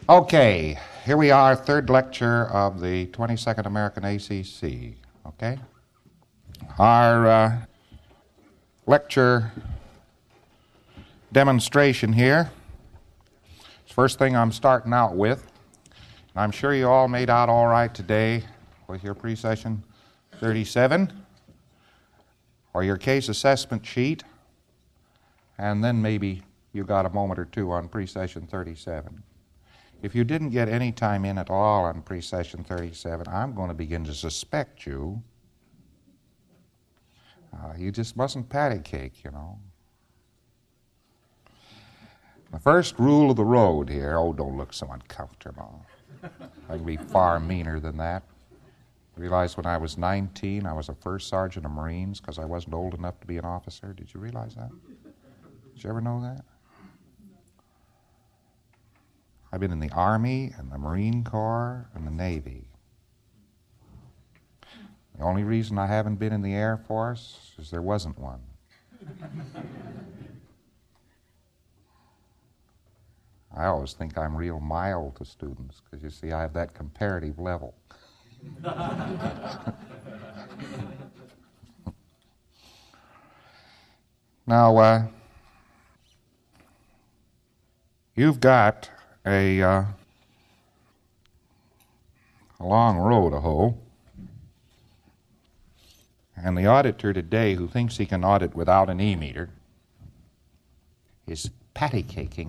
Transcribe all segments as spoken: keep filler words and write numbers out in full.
Okay, here we are, third lecture of the twenty-second American A C C, okay? Our uh, lecture demonstration here, first thing I'm starting out with, and I'm sure you all made out all right today with your pre-session thirty-seven, or your case assessment sheet, and then maybe you got a moment or two on pre-session thirty-seven. If you didn't get any time in at all on pre-session thirty-seven, I'm going to begin to suspect you. Uh, you just mustn't patty cake, you know. The first rule of the road here, oh, don't look so uncomfortable. I can be far meaner than that. I realized when I was nineteen, I was a first sergeant of Marines because I wasn't old enough to be an officer. Did you realize that? Did you ever know that? I've been in the Army and the Marine Corps and the Navy. The only reason I haven't been in the Air Force is there wasn't one. I always think I'm real mild to students because, you see, I have that comparative level. Now, uh, you've got a, uh, a long row to hoe, and the auditor today who thinks he can audit without an E-meter is patty-caking,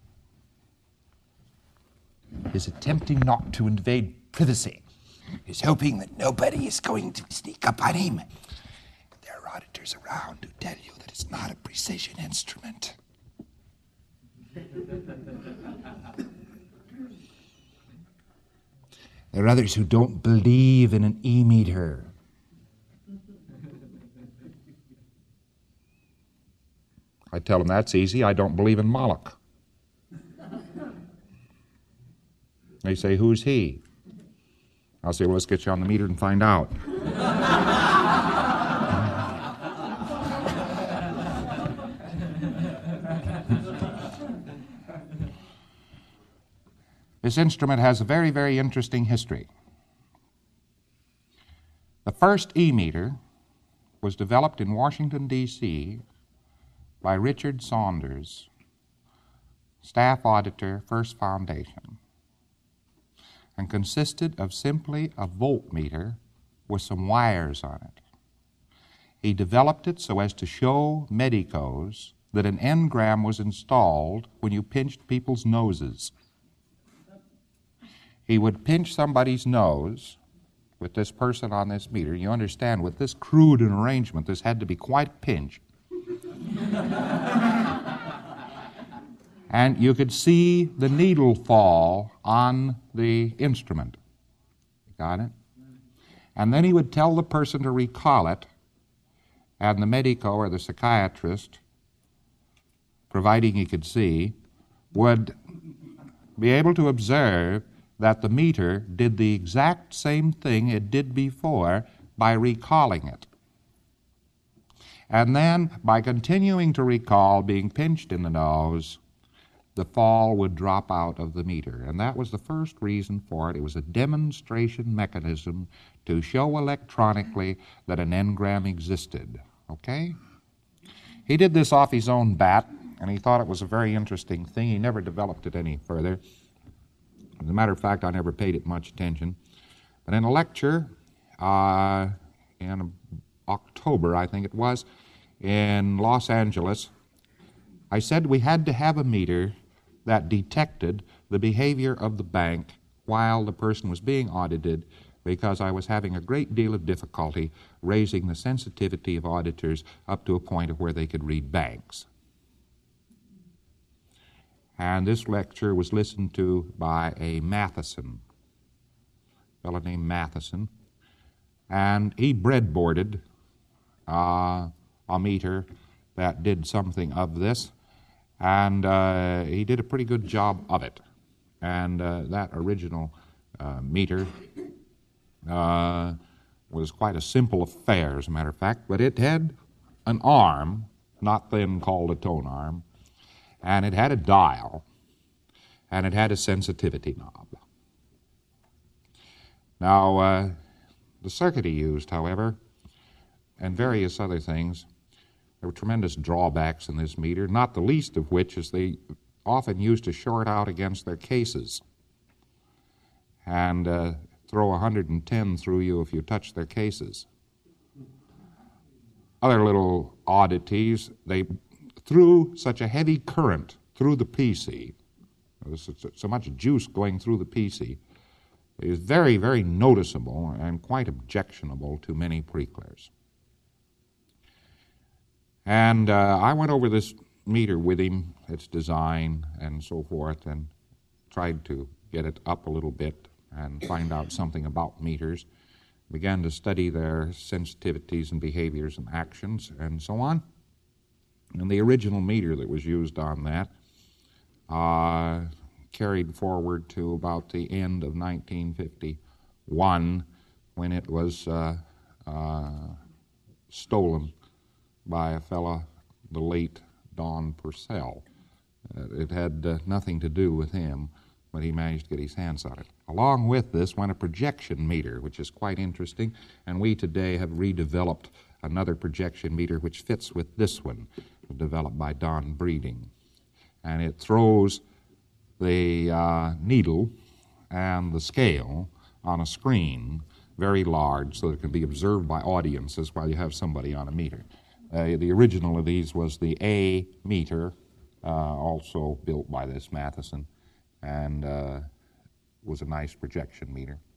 is attempting not to invade privacy, is hoping that nobody is going to sneak up on him. There are auditors around who tell you that it's not a precision instrument. There are others who don't believe in an E-meter. I tell them that's easy. I don't believe in Moloch. They say, who's he? I'll say, well, let's get you on the meter and find out. This instrument has a very, very interesting history. The first E-meter was developed in Washington, D C by Richard Saunders, staff auditor, First Foundation, and consisted of simply a voltmeter with some wires on it. He developed it so as to show medicos that an engram was installed when you pinched people's noses. He would pinch somebody's nose with this person on this meter. You understand, with this crude an arrangement, this had to be quite pinched. And you could see the needle fall on the instrument. Got it? And then he would tell the person to recall it, and the medico or the psychiatrist, providing he could see, would be able to observe that the meter did the exact same thing it did before by recalling it. And then, by continuing to recall being pinched in the nose, the fall would drop out of the meter. And that was the first reason for it. It was a demonstration mechanism to show electronically that an engram existed. Okay? He did this off his own bat, and he thought it was a very interesting thing. He never developed it any further. As a matter of fact, I never paid it much attention. But in a lecture uh, in October, I think it was, in Los Angeles, I said we had to have a meter that detected the behavior of the bank while the person was being audited, because I was having a great deal of difficulty raising the sensitivity of auditors up to a point of where they could read banks. And this lecture was listened to by a Matheson, a fellow named Matheson, and he breadboarded uh, a meter that did something of this, and uh, he did a pretty good job of it. And uh, that original uh, meter uh, was quite a simple affair, as a matter of fact, but it had an arm, not then called a tone arm, and it had a dial. and it had a sensitivity knob. Now, uh, the circuit he used, however, and various other things, there were tremendous drawbacks in this meter, not the least of which is they often used to short out against their cases and uh, throw one hundred ten through you if you touched their cases. Other little oddities, they threw such a heavy current through the P C, there was so much juice going through the P C, it was very, very noticeable and quite objectionable to many pre-clears. And uh, I went over this meter with him, its design and so forth, and tried to get it up a little bit and find out something about meters. Began to study their sensitivities and behaviors and actions and so on. And the original meter that was used on that uh, carried forward to about the end of nineteen fifty-one when it was uh, uh, stolen by a fella, the late Don Purcell. Uh, it had uh, nothing to do with him, but he managed to get his hands on it. Along with this went a projection meter, which is quite interesting, and we today have redeveloped another projection meter which fits with this one, developed by Don Breeding. And it throws the uh, needle and the scale on a screen very large so that it can be observed by audiences while you have somebody on a meter. Uh, the original of these was the A meter, uh, also built by this Matheson, and uh, was a nice projection meter.